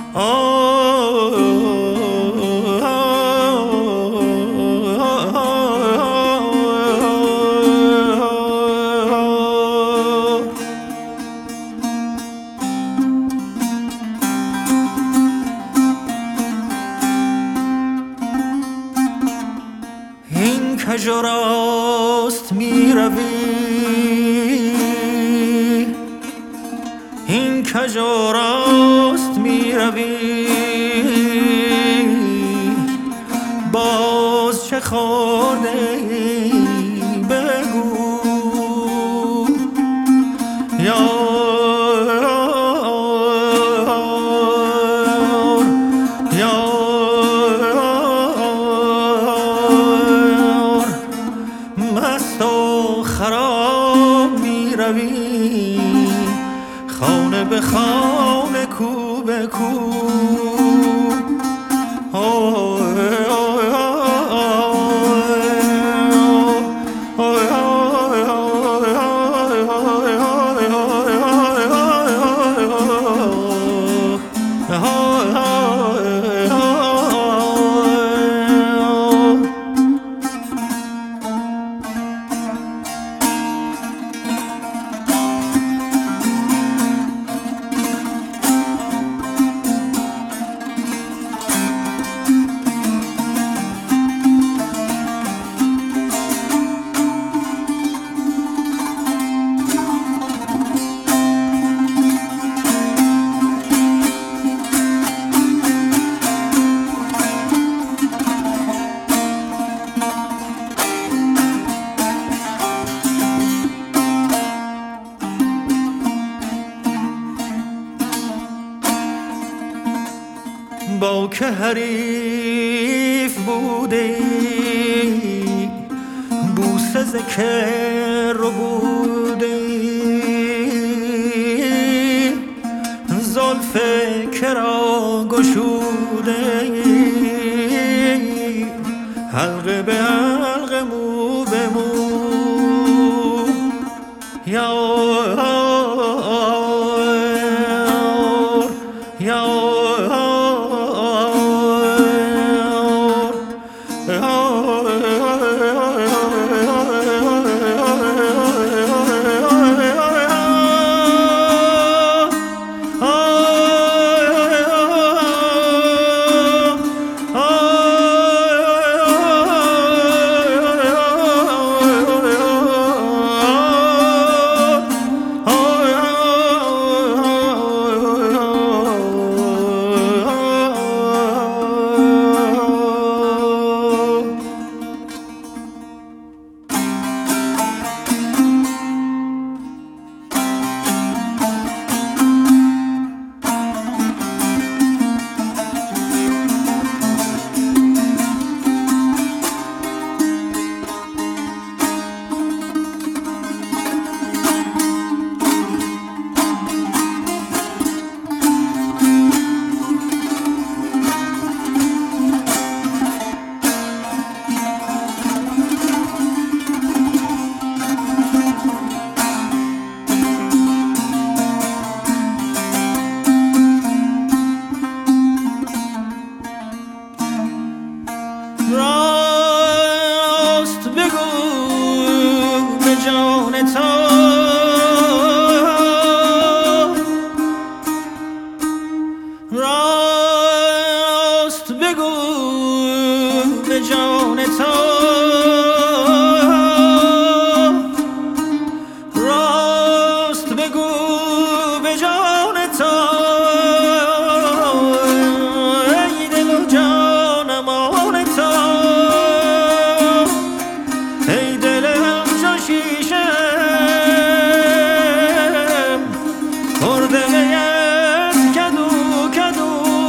این کجا راست می روی، این کجا راست می روی، باز چه خورده ای بگو. مست و خراب می روی، خانه به خانه، کو به کو. با که حریف بوده ای، بوسه ز که رو بوده ای، زلف که را گشوده ای، حلقه به حلقه، مو به مو. راست بگو به جان تو، راست بگو به جان تو، راست بگو به جان تو. ای دل و جانم آن تو، ای دلم چو شیشه خورده از کدو کدو.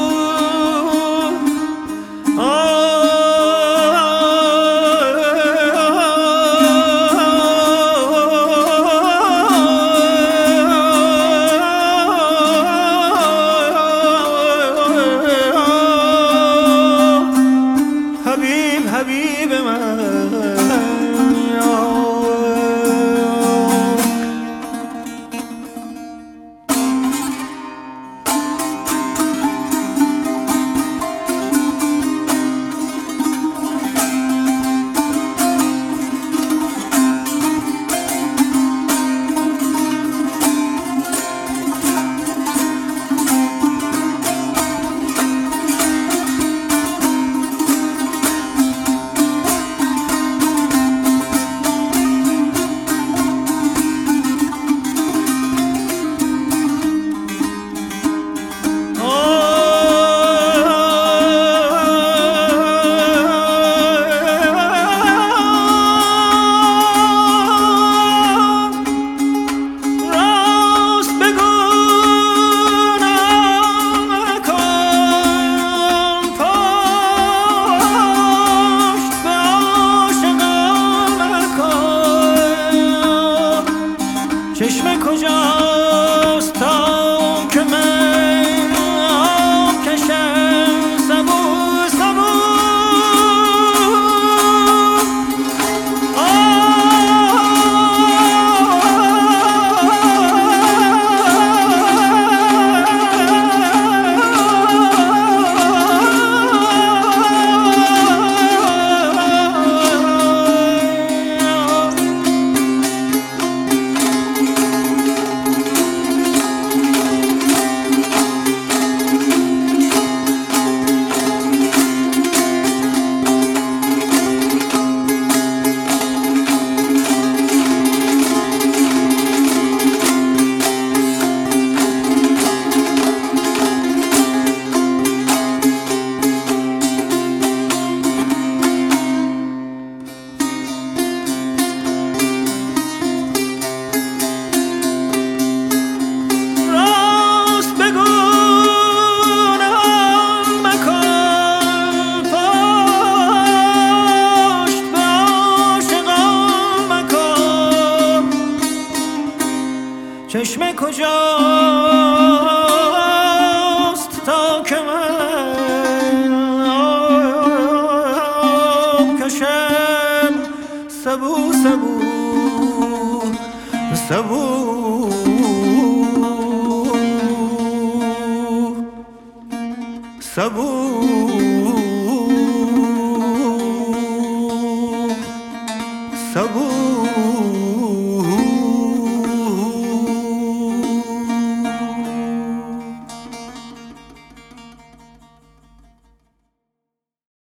که من آب کشم سبو سبو سبو سبو